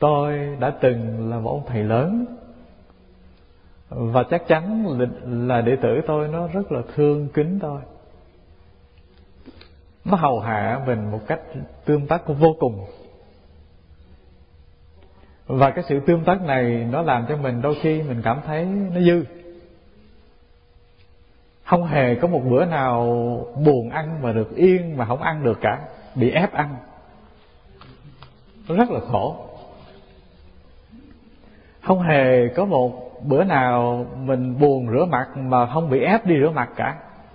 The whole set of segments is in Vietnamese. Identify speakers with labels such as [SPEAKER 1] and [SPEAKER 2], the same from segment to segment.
[SPEAKER 1] tôi đã từng là một ông thầy lớn, và chắc chắn là đệ tử tôi nó rất là thương kính tôi. Nó hầu hạ mình một cách tương tác vô cùng. Và cái sự tương tác này nó làm cho mình đôi khi mình cảm thấy nó dư. Không hề có một bữa nào buồn ăn mà được yên mà không ăn được cả, bị ép ăn. Nó rất là khổ. Không hề có một bữa nào mình buồn rửa mặt mà không bị ép đi rửa mặt cả,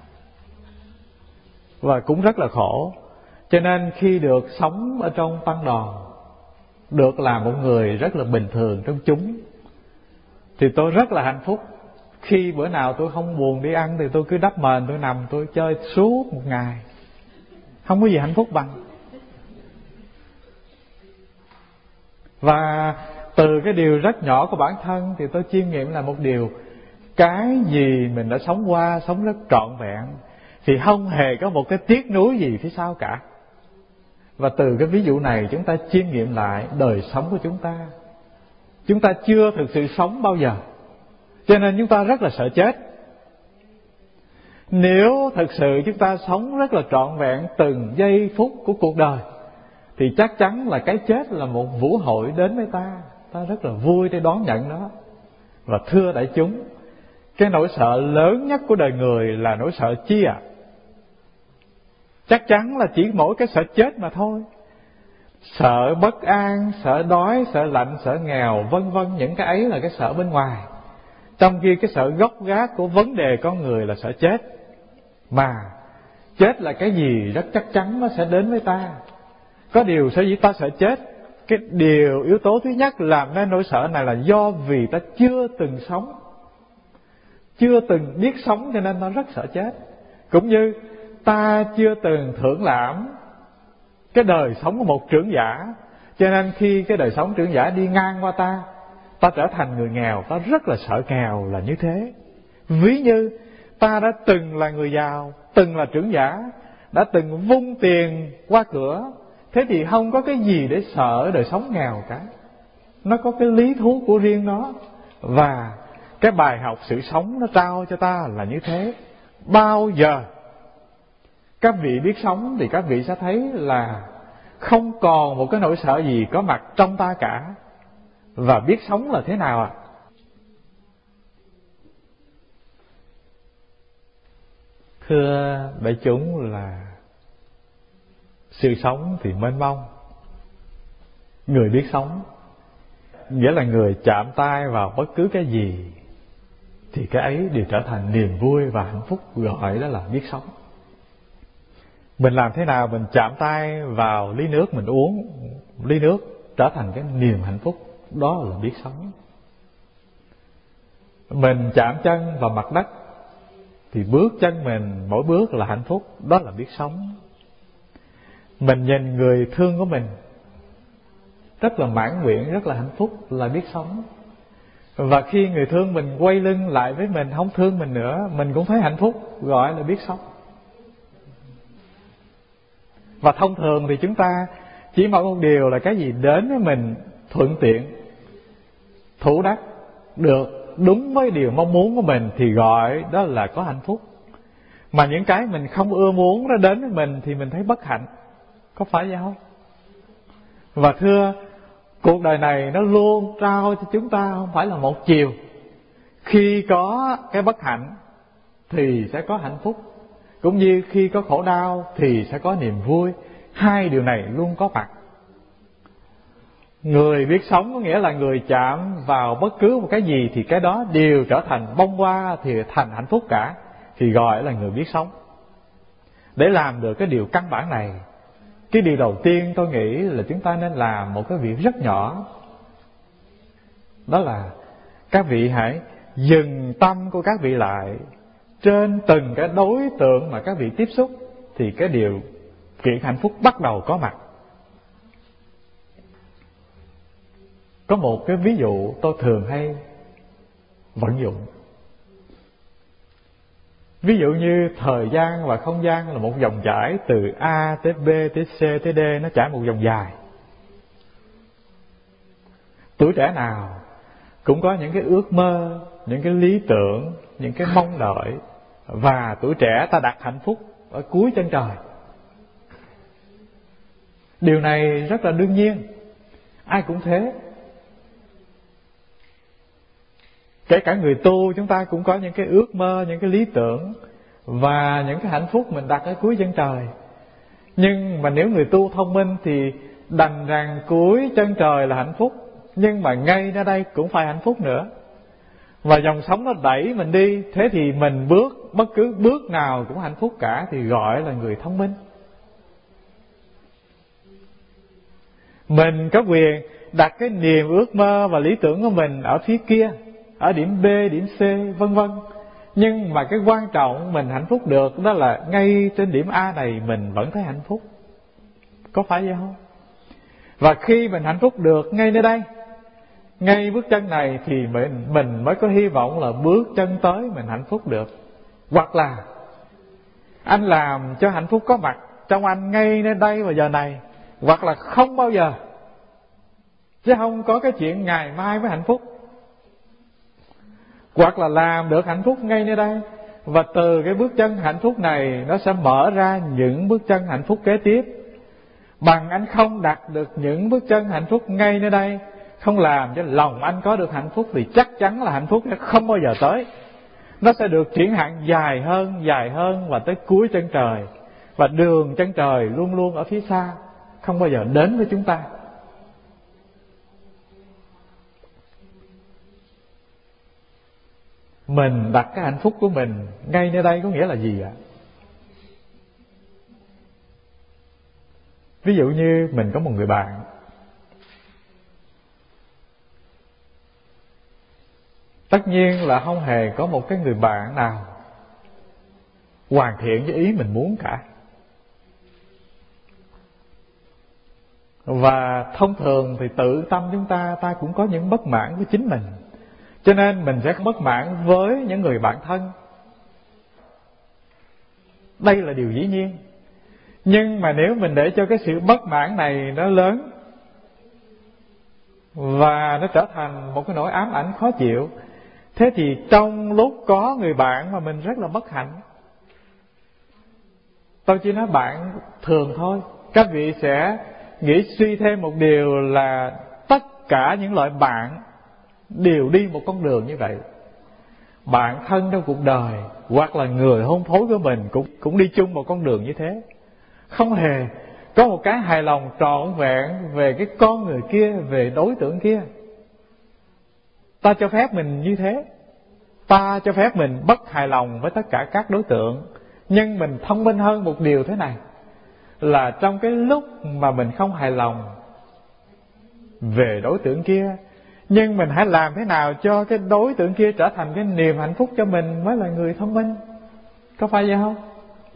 [SPEAKER 1] và cũng rất là khổ. Cho nên khi được sống ở trong tăng đoàn, được làm một người rất là bình thường trong chúng, thì tôi rất là hạnh phúc. Khi bữa nào tôi không buồn đi ăn thì tôi cứ đắp mền, tôi nằm tôi chơi suốt một ngày. Không có gì hạnh phúc bằng. Và từ cái điều rất nhỏ của bản thân thì tôi chiêm nghiệm là một điều: cái gì mình đã sống qua, sống rất trọn vẹn, thì không hề có một cái tiếc nuối gì phía sau cả. Và từ cái ví dụ này chúng ta chiêm nghiệm lại đời sống của chúng ta. Chúng ta chưa thực sự sống bao giờ, cho nên chúng ta rất là sợ chết. Nếu thực sự chúng ta sống rất là trọn vẹn từng giây phút của cuộc đời, thì chắc chắn là cái chết là một vũ hội đến với ta. Ta rất là vui để đón nhận nó. Và thưa đại chúng, cái nỗi sợ lớn nhất của đời người là nỗi sợ chi ạ? Chắc chắn là chỉ mỗi cái sợ chết mà thôi. Sợ bất an, sợ đói, sợ lạnh, sợ nghèo, vân vân. Những cái ấy là cái sợ bên ngoài. Trong khi cái sợ gốc gác của vấn đề con người là sợ chết. Mà chết là cái gì rất chắc chắn nó sẽ đến với ta. Có điều sở dĩ ta sợ chết, cái điều yếu tố thứ nhất làm nên nỗi sợ này là do vì ta chưa từng sống, chưa từng biết sống, cho nên ta rất sợ chết. Cũng như ta chưa từng thưởng lãm cái đời sống của một trưởng giả, cho nên khi cái đời sống trưởng giả đi ngang qua ta, ta trở thành người nghèo, ta rất là sợ nghèo là như thế. Ví như ta đã từng là người giàu, từng là trưởng giả, đã từng vung tiền qua cửa, thế thì không có cái gì để sợ đời sống nghèo cả. Nó có cái lý thú của riêng nó. Và cái bài học sự sống nó trao cho ta là như thế. Bao giờ các vị biết sống thì các vị sẽ thấy là không còn một cái nỗi sợ gì có mặt trong ta cả. Và biết sống là thế nào ạ? Thưa đại chúng, là sự sống thì mênh mông. Người biết sống nghĩa là người chạm tay vào bất cứ cái gì thì cái ấy đều trở thành niềm vui và hạnh phúc, gọi đó là biết sống. Mình làm thế nào mình chạm tay vào ly nước mình uống, ly nước trở thành cái niềm hạnh phúc, đó là biết sống. Mình chạm chân vào mặt đất thì bước chân mình mỗi bước là hạnh phúc, đó là biết sống. Mình nhìn người thương của mình rất là mãn nguyện, rất là hạnh phúc, là biết sống. Và khi người thương mình quay lưng lại với mình, không thương mình nữa, mình cũng thấy hạnh phúc, gọi là biết sống. Và thông thường thì chúng ta chỉ mong một điều là cái gì đến với mình thuận tiện, thủ đắc, được đúng với điều mong muốn của mình thì gọi đó là có hạnh phúc. Mà những cái mình không ưa muốn nó đến với mình thì mình thấy bất hạnh. Có phải vậy không? Và thưa, cuộc đời này nó luôn trao cho chúng ta không phải là một chiều. Khi có cái bất hạnh thì sẽ có hạnh phúc, cũng như khi có khổ đau thì sẽ có niềm vui. Hai điều này luôn có mặt. Người biết sống có nghĩa là người chạm vào bất cứ một cái gì thì cái đó đều trở thành bông hoa, thì thành hạnh phúc cả, thì gọi là người biết sống. Để làm được cái điều căn bản này, cái điều đầu tiên tôi nghĩ là chúng ta nên làm một cái việc rất nhỏ. Đó là các vị hãy dừng tâm của các vị lại trên từng cái đối tượng mà các vị tiếp xúc, thì cái điều kiện hạnh phúc bắt đầu có mặt. Có một cái ví dụ tôi thường hay vận dụng. Ví dụ như thời gian và không gian là một dòng chảy từ A tới B tới C tới D, nó chảy một dòng dài. Tuổi trẻ nào cũng có những cái ước mơ, những cái lý tưởng, những cái mong đợi. Và tuổi trẻ ta đặt hạnh phúc ở cuối chân trời. Điều này rất là đương nhiên, ai cũng thế. Kể cả người tu, chúng ta cũng có những cái ước mơ, những cái lý tưởng và những cái hạnh phúc mình đặt ở cuối chân trời. Nhưng mà nếu người tu thông minh thì đành rằng cuối chân trời là hạnh phúc, nhưng mà ngay nơi đây cũng phải hạnh phúc nữa. Và dòng sống nó đẩy mình đi, thế thì mình bước bất cứ bước nào cũng hạnh phúc cả, thì gọi là người thông minh. Mình có quyền đặt cái niềm ước mơ và lý tưởng của mình ở phía kia, ở điểm B, điểm C, vân vân. Nhưng mà cái quan trọng mình hạnh phúc được đó là ngay trên điểm A này mình vẫn thấy hạnh phúc. Có phải vậy không? Và khi mình hạnh phúc được ngay nơi đây, ngay bước chân này, thì mình mới có hy vọng là bước chân tới mình hạnh phúc được. Hoặc là anh làm cho hạnh phúc có mặt trong anh ngay nơi đây và giờ này, hoặc là không bao giờ, chứ không có cái chuyện ngày mai mới hạnh phúc. Hoặc là làm được hạnh phúc ngay nơi đây, và từ cái bước chân hạnh phúc này nó sẽ mở ra những bước chân hạnh phúc kế tiếp. Bằng anh không đặt được những bước chân hạnh phúc ngay nơi đây, không làm cho lòng anh có được hạnh phúc, thì chắc chắn là hạnh phúc sẽ không bao giờ tới. Nó sẽ được triển hạn dài hơn và tới cuối chân trời. Và đường chân trời luôn luôn ở phía xa, không bao giờ đến với chúng ta. Mình đặt cái hạnh phúc của mình ngay nơi đây có nghĩa là gì ạ? Ví dụ như mình có một người bạn, tất nhiên là không hề có một cái người bạn nào hoàn thiện với ý mình muốn cả. Và thông thường thì tự tâm chúng ta cũng có những bất mãn với chính mình, cho nên mình sẽ bất mãn với những người bạn thân. Đây là điều dĩ nhiên. Nhưng mà nếu mình để cho cái sự bất mãn này nó lớn và nó trở thành một cái nỗi ám ảnh khó chịu, thế thì trong lúc có người bạn mà mình rất là bất hạnh. Tôi chỉ nói bạn thường thôi. Các vị sẽ nghĩ suy thêm một điều là tất cả những loại bạn đều đi một con đường như vậy. Bạn thân trong cuộc đời hoặc là người hôn phối của mình cũng đi chung một con đường như thế. Không hề có một cái hài lòng trọn vẹn về cái con người kia, về đối tượng kia. Ta cho phép mình như thế. Ta cho phép mình bất hài lòng với tất cả các đối tượng. Nhưng mình thông minh hơn một điều thế này, là trong cái lúc mà mình không hài lòng về đối tượng kia, nhưng mình hãy làm thế nào cho cái đối tượng kia trở thành cái niềm hạnh phúc cho mình, mới là người thông minh. Có phải vậy không?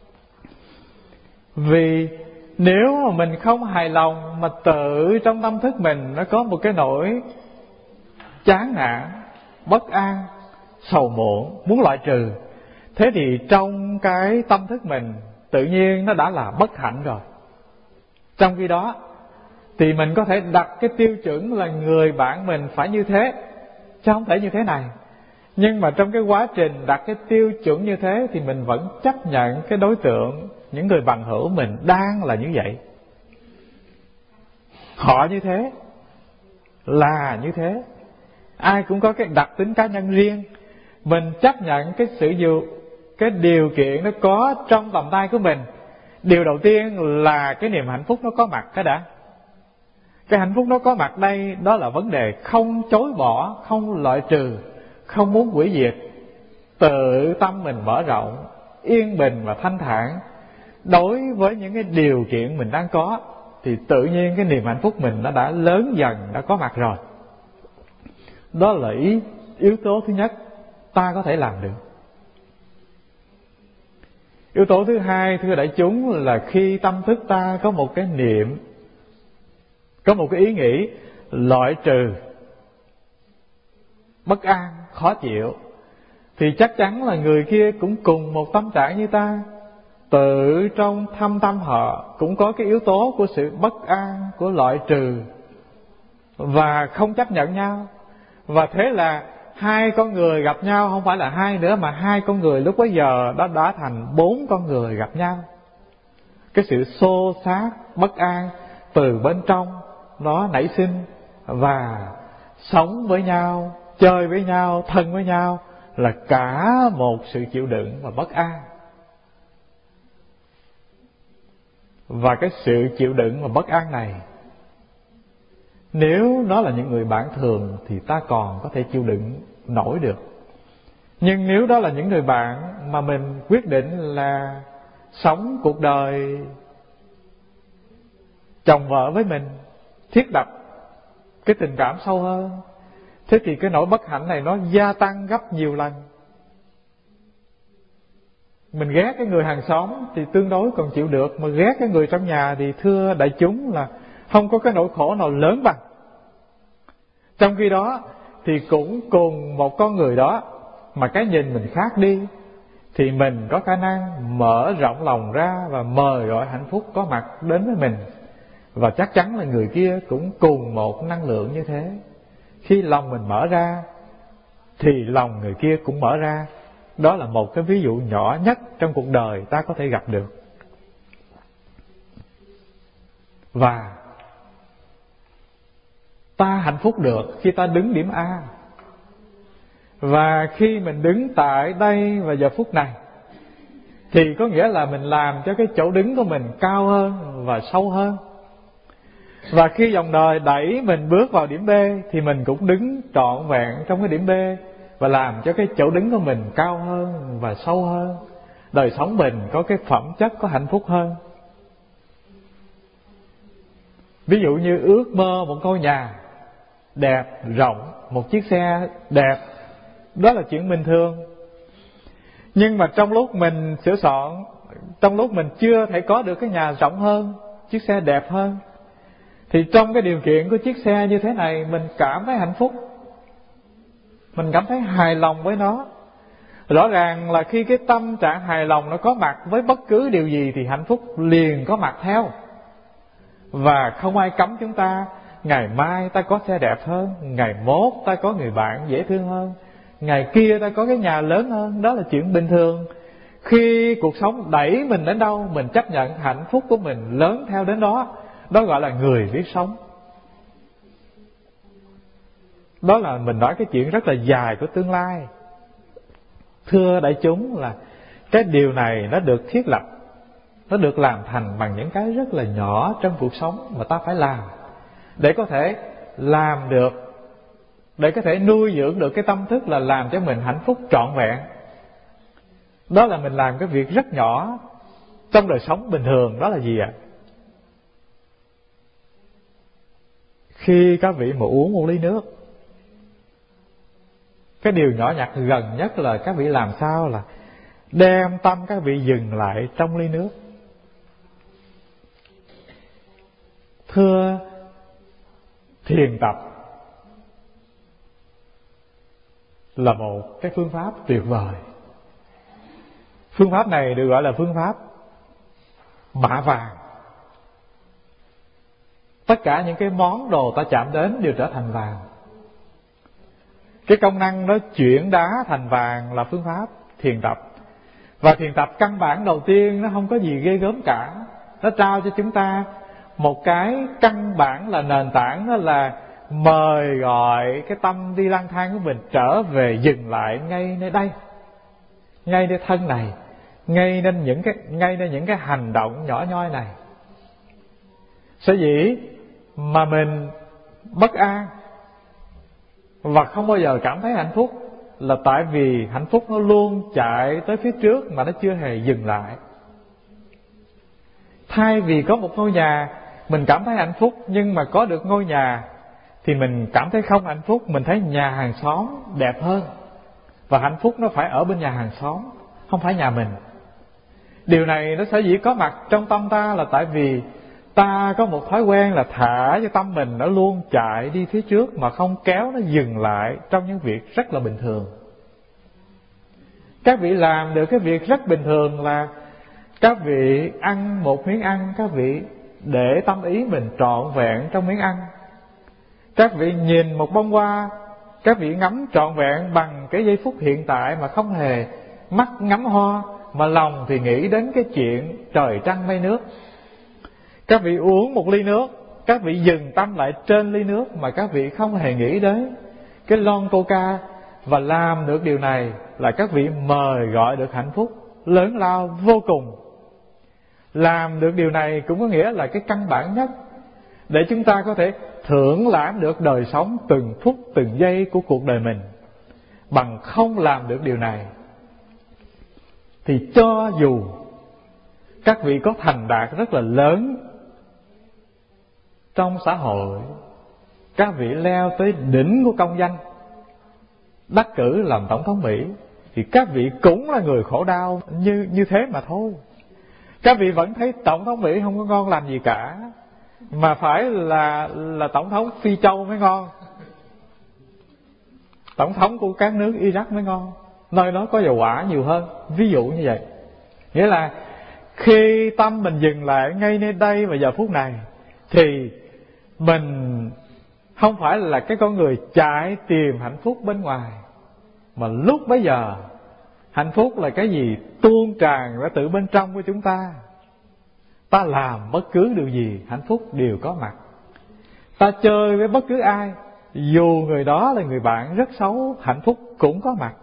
[SPEAKER 1] Vì nếu mà mình không hài lòng, mà tự trong tâm thức mình nó có một cái nỗi chán nản, bất an, sầu muộn, muốn loại trừ, thế thì trong cái tâm thức mình tự nhiên nó đã là bất hạnh rồi. Trong khi đó thì mình có thể đặt cái tiêu chuẩn là người bạn mình phải như thế, chứ không thể như thế này. Nhưng mà trong cái quá trình đặt cái tiêu chuẩn như thế thì mình vẫn chấp nhận cái đối tượng, những người bằng hữu mình đang là như vậy. Họ như thế, là như thế. Ai cũng có cái đặc tính cá nhân riêng. Mình chấp nhận cái điều kiện nó có trong tầm tay của mình. Điều đầu tiên là cái niềm hạnh phúc nó có mặt cái đã. Cái hạnh phúc nó có mặt đây, đó là vấn đề không chối bỏ, không loại trừ, không muốn hủy diệt. Tự tâm mình mở rộng, yên bình và thanh thản đối với những cái điều kiện mình đang có, thì tự nhiên cái niềm hạnh phúc mình nó đã lớn dần, đã có mặt rồi. Đó là yếu tố thứ nhất ta có thể làm được. Yếu tố thứ hai, thưa đại chúng, là khi tâm thức ta có một cái niệm, có một cái ý nghĩ loại trừ bất an, khó chịu, thì chắc chắn là người kia cũng cùng một tâm trạng như ta. Tự trong thâm tâm họ cũng có cái yếu tố của sự bất an, của loại trừ và không chấp nhận nhau. Và thế là hai con người gặp nhau, không phải là hai nữa, mà hai con người lúc bấy giờ đó đã thành 4 con người gặp nhau. Cái sự xô xát, bất an từ bên trong nó nảy sinh, và sống với nhau, chơi với nhau, thân với nhau là cả một sự chịu đựng và bất an. Và cái sự chịu đựng và bất an này, nếu nó là những người bạn thường thì ta còn có thể chịu đựng nổi được. Nhưng nếu đó là những người bạn mà mình quyết định là sống cuộc đời chồng vợ với mình, thiết lập cái tình cảm sâu hơn, thế thì cái nỗi bất hạnh này nó gia tăng gấp nhiều lần. Mình ghét cái người hàng xóm thì tương đối còn chịu được, mà ghét cái người trong nhà thì thưa đại chúng là không có cái nỗi khổ nào lớn bằng. Trong khi đó thì cũng cùng một con người đó mà cái nhìn mình khác đi, thì mình có khả năng mở rộng lòng ra và mời gọi hạnh phúc có mặt đến với mình. Và chắc chắn là người kia cũng cùng một năng lượng như thế. Khi lòng mình mở ra thì lòng người kia cũng mở ra. Đó là một cái ví dụ nhỏ nhất trong cuộc đời ta có thể gặp được. Và ta hạnh phúc được khi ta đứng điểm A. Và khi mình đứng tại đây và giờ phút này thì có nghĩa là mình làm cho cái chỗ đứng của mình cao hơn và sâu hơn. Và khi dòng đời đẩy mình bước vào điểm B thì mình cũng đứng trọn vẹn trong cái điểm B, và làm cho cái chỗ đứng của mình cao hơn và sâu hơn. Đời sống mình có cái phẩm chất, có hạnh phúc hơn. Ví dụ như ước mơ một ngôi nhà đẹp, rộng, một chiếc xe đẹp, đó là chuyện bình thường. Nhưng mà trong lúc mình sửa soạn, trong lúc mình chưa thể có được cái nhà rộng hơn, chiếc xe đẹp hơn, thì trong cái điều kiện của chiếc xe như thế này, mình cảm thấy hạnh phúc, mình cảm thấy hài lòng với nó. Rõ ràng là khi cái tâm trạng hài lòng nó có mặt với bất cứ điều gì thì hạnh phúc liền có mặt theo. Và không ai cấm chúng ta ngày mai ta có xe đẹp hơn, ngày mốt ta có người bạn dễ thương hơn, ngày kia ta có cái nhà lớn hơn. Đó là chuyện bình thường. Khi cuộc sống đẩy mình đến đâu, mình chấp nhận hạnh phúc của mình lớn theo đến đó. Đó gọi là người biết sống. Đó là mình nói cái chuyện rất là dài của tương lai. Thưa đại chúng là cái điều này nó được thiết lập, nó được làm thành bằng những cái rất là nhỏ trong cuộc sống mà ta phải làm để có thể làm được, để có thể nuôi dưỡng được cái tâm thức là làm cho mình hạnh phúc trọn vẹn. Đó là mình làm cái việc rất nhỏ trong đời sống bình thường. Đó là gì ạ? Khi các vị mà uống một ly nước, cái điều nhỏ nhặt gần nhất là các vị làm sao là đem tâm các vị dừng lại trong ly nước. Thưa, thiền tập là một cái phương pháp tuyệt vời. Phương pháp này được gọi là phương pháp mạ vàng. Tất cả những cái món đồ ta chạm đến đều trở thành vàng. Cái công năng nó chuyển đá thành vàng là phương pháp thiền tập. Và thiền tập căn bản đầu tiên nó không có gì ghê gớm cả. Nó trao cho chúng ta một cái căn bản là nền tảng, đó là mời gọi cái tâm đi lang thang của mình trở về dừng lại ngay nơi đây, ngay nơi thân này, ngay nên những cái hành động nhỏ nhoi này. Sở dĩ mà mình bất an và không bao giờ cảm thấy hạnh phúc là tại vì hạnh phúc nó luôn chạy tới phía trước mà nó chưa hề dừng lại. Thay vì có một ngôi nhà mình cảm thấy hạnh phúc, nhưng mà có được ngôi nhà thì mình cảm thấy không hạnh phúc. Mình thấy nhà hàng xóm đẹp hơn, và hạnh phúc nó phải ở bên nhà hàng xóm, không phải nhà mình. Điều này nó sở dĩ có mặt trong tâm ta là tại vì ta có một thói quen là thả cho tâm mình nó luôn chạy đi phía trước mà không kéo nó dừng lại trong những việc rất là bình thường. Các vị làm được cái việc rất bình thường là các vị ăn một miếng ăn, các vị để tâm ý mình trọn vẹn trong miếng ăn. Các vị nhìn một bông hoa, các vị ngắm trọn vẹn bằng cái giây phút hiện tại mà không hề mắt ngắm hoa, mà lòng thì nghĩ đến cái chuyện trời trăng mây nước. Các vị uống một ly nước, các vị dừng tâm lại trên ly nước mà các vị không hề nghĩ đến cái lon coca, và làm được điều này là các vị mời gọi được hạnh phúc lớn lao vô cùng. Làm được điều này cũng có nghĩa là cái căn bản nhất để chúng ta có thể thưởng lãm được đời sống từng phút từng giây của cuộc đời mình. Bằng không làm được điều này thì cho dù các vị có thành đạt rất là lớn trong xã hội, các vị leo tới đỉnh của công danh, đắc cử làm tổng thống Mỹ, thì các vị cũng là người khổ đau như thế mà thôi. Các vị vẫn thấy tổng thống Mỹ không có ngon lành gì cả, mà phải là tổng thống Phi Châu mới ngon, tổng thống của các nước Iraq mới ngon, nơi đó có dầu hỏa nhiều hơn. Ví dụ như vậy. Nghĩa là khi tâm mình dừng lại ngay nơi đây và giờ phút này, thì mình không phải là cái con người chạy tìm hạnh phúc bên ngoài, mà lúc bấy giờ hạnh phúc là cái gì tuôn tràn ra từ bên trong của chúng ta. Ta làm bất cứ điều gì, hạnh phúc đều có mặt. Ta chơi với bất cứ ai, dù người đó là người bạn rất xấu, hạnh phúc cũng có mặt.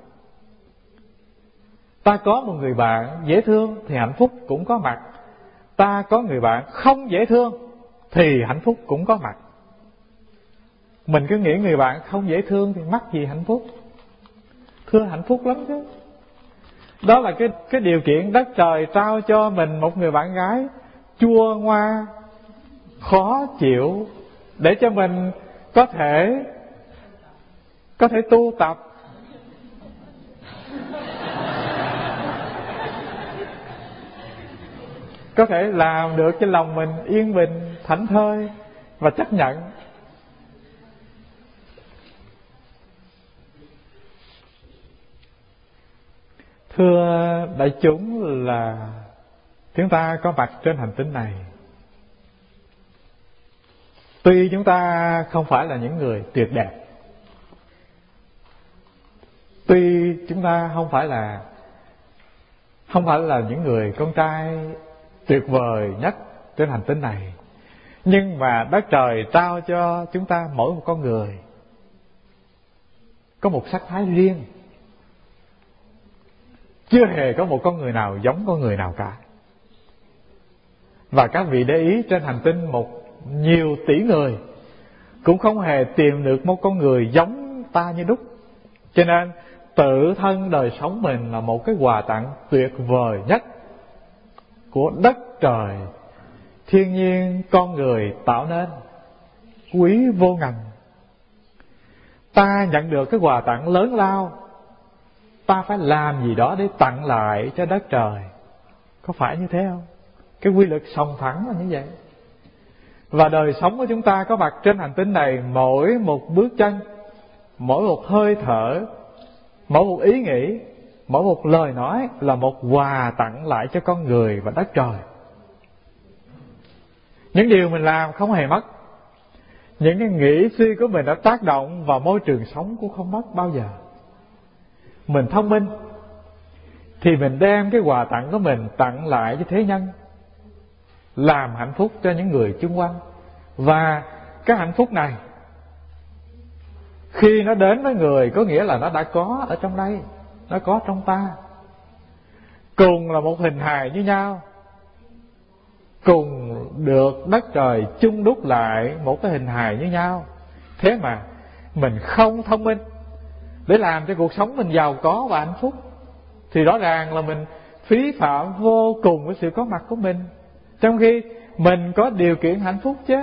[SPEAKER 1] Ta có một người bạn dễ thương thì hạnh phúc cũng có mặt. Ta có người bạn không dễ thương thì hạnh phúc cũng có mặt. Mình cứ nghĩ người bạn không dễ thương thì mắc gì hạnh phúc. Thưa, hạnh phúc lắm chứ. Đó là cái điều kiện đất trời trao cho mình một người bạn gái chua ngoa, khó chịu, để cho mình có thể tu tập, có thể làm được cho lòng mình yên bình, thảnh thơi và chấp nhận. Thưa đại chúng, là chúng ta có mặt trên hành tinh này. Tuy chúng ta không phải là những người tuyệt đẹp, tuy chúng ta không phải là những người con trai tuyệt vời nhất trên hành tinh này, nhưng mà đất trời trao cho chúng ta mỗi một con người có một sắc thái riêng. Chưa hề có một con người nào giống con người nào cả. Và các vị để ý, trên hành tinh nhiều tỷ người cũng không hề tìm được một con người giống ta như đúc. Cho nên tự thân đời sống mình là một cái quà tặng tuyệt vời nhất của đất trời, thiên nhiên, con người tạo nên, quý vô ngần. Ta nhận được cái quà tặng lớn lao, ta phải làm gì đó để tặng lại cho đất trời. Có phải như thế không? Cái quy luật song phẳng là như vậy. Và đời sống của chúng ta có mặt trên hành tinh này, mỗi một bước chân, mỗi một hơi thở, mỗi một ý nghĩ, mỗi một lời nói là một quà tặng lại cho con người và đất trời. Những điều mình làm không hề mất. Những cái nghĩ suy của mình đã tác động vào môi trường sống cũng không mất bao giờ. Mình thông minh thì mình đem cái quà tặng của mình tặng lại cho thế nhân, làm hạnh phúc cho những người chung quanh. Và cái hạnh phúc này khi nó đến với người, có nghĩa là nó đã có ở trong đây, nó có trong ta. Cùng là một hình hài như nhau, cùng được đất trời chung đúc lại một cái hình hài như nhau. Thế mà mình không thông minh để làm cho cuộc sống mình giàu có và hạnh phúc, thì rõ ràng là mình phí phạm vô cùng với sự có mặt của mình, trong khi mình có điều kiện hạnh phúc chứ.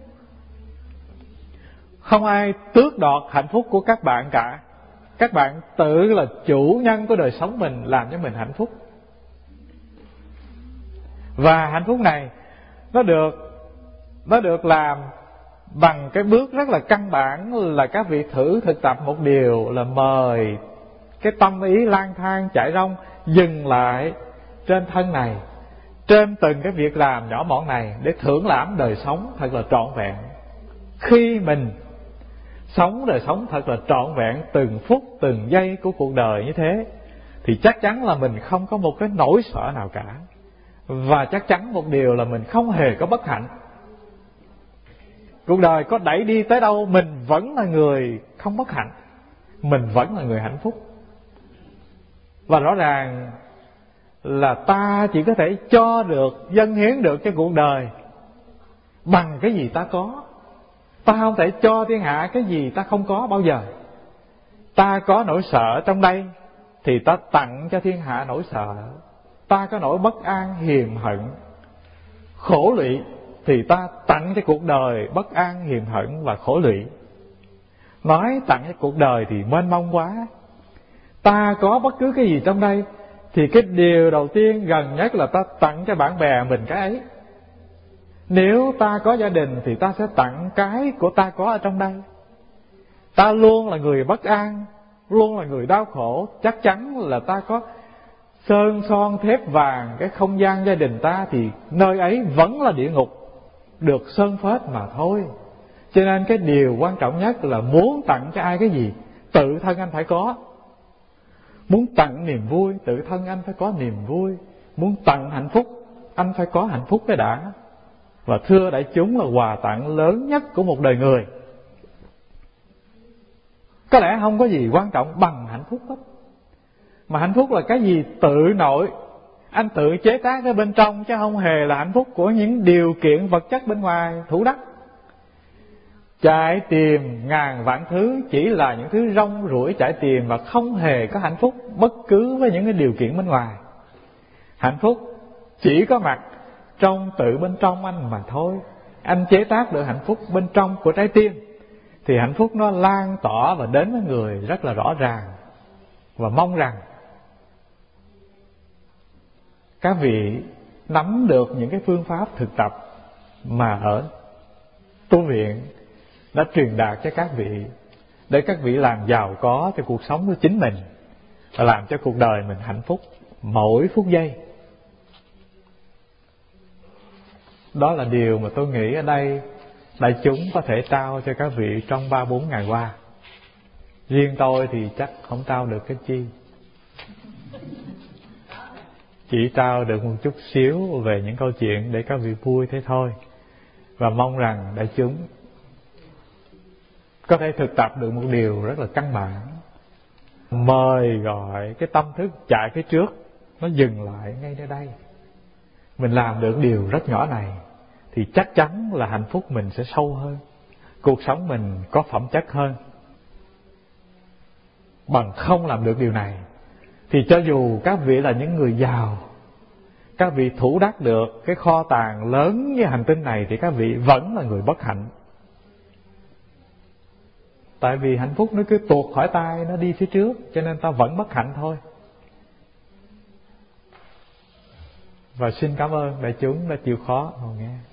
[SPEAKER 1] Không ai tước đoạt hạnh phúc của các bạn cả. Các bạn tự là chủ nhân của đời sống mình, làm cho mình hạnh phúc. Và hạnh phúc này nó được làm bằng cái bước rất là căn bản, là các vị thử thực tập một điều là mời cái tâm ý lang thang chạy rong dừng lại trên thân này, trên từng cái việc làm nhỏ mọn này, để thưởng lãm đời sống thật là trọn vẹn. Khi mình sống đời sống thật là trọn vẹn từng phút từng giây của cuộc đời như thế, thì chắc chắn là mình không có một cái nỗi sợ nào cả. Và chắc chắn một điều là mình không hề có bất hạnh. Cuộc đời có đẩy đi tới đâu, mình vẫn là người không bất hạnh, mình vẫn là người hạnh phúc. Và rõ ràng là ta chỉ có thể cho được, dâng hiến được cho cuộc đời bằng cái gì ta có. Ta không thể cho thiên hạ cái gì ta không có bao giờ. Ta có nỗi sợ trong đây thì ta tặng cho thiên hạ nỗi sợ. Ta có nỗi bất an, hiềm hận, khổ lụy thì ta tặng cho cuộc đời bất an, hiềm hận và khổ lụy. Nói tặng cho cuộc đời thì mênh mông quá. Ta có bất cứ cái gì trong đây thì cái điều đầu tiên gần nhất là ta tặng cho bạn bè mình cái ấy. Nếu ta có gia đình thì ta sẽ tặng cái của ta có ở trong đây. Ta luôn là người bất an, luôn là người đau khổ, chắc chắn là ta có sơn son thép vàng cái không gian gia đình ta thì nơi ấy vẫn là địa ngục, được sơn phết mà thôi. Cho nên cái điều quan trọng nhất là muốn tặng cho ai cái gì, tự thân anh phải có. Muốn tặng niềm vui, tự thân anh phải có niềm vui. Muốn tặng hạnh phúc, anh phải có hạnh phúc cái đã. Và thưa đại chúng là quà tặng lớn nhất của một đời người. Có lẽ không có gì quan trọng bằng hạnh phúc hết. Mà hạnh phúc là cái gì tự nội, anh tự chế tác ở bên trong, chứ không hề là hạnh phúc của những điều kiện vật chất bên ngoài thủ đắc. Chạy tìm ngàn vạn thứ chỉ là những thứ rong ruổi chạy tìm và không hề có hạnh phúc bất cứ với những cái điều kiện bên ngoài. Hạnh phúc chỉ có mặt trong tự bên trong anh mà thôi. Anh chế tác được hạnh phúc bên trong của trái tim thì hạnh phúc nó lan tỏa và đến với người rất là rõ ràng. Và mong rằng các vị nắm được những cái phương pháp thực tập mà ở tu viện đã truyền đạt cho các vị, để các vị làm giàu có cho cuộc sống của chính mình và làm cho cuộc đời mình hạnh phúc mỗi phút giây. Đó là điều mà tôi nghĩ ở đây đại chúng có thể trao cho các vị trong 3-4 ngày qua. Riêng tôi thì chắc không trao được cái chi, chỉ trao được một chút xíu về những câu chuyện để các vị vui thế thôi. Và mong rằng đại chúng có thể thực tập được một điều rất là căn bản. Mời gọi cái tâm thức chạy phía trước, nó dừng lại ngay nơi đây. Mình làm được điều rất nhỏ này thì chắc chắn là hạnh phúc mình sẽ sâu hơn, cuộc sống mình có phẩm chất hơn. Bằng không làm được điều này thì cho dù các vị là những người giàu, các vị thủ đắc được cái kho tàng lớn như hành tinh này thì các vị vẫn là người bất hạnh. Tại vì hạnh phúc nó cứ tuột khỏi tay, nó đi phía trước, cho nên ta vẫn bất hạnh thôi. Và xin cảm ơn đại chúng đã chịu khó ngồi nghe.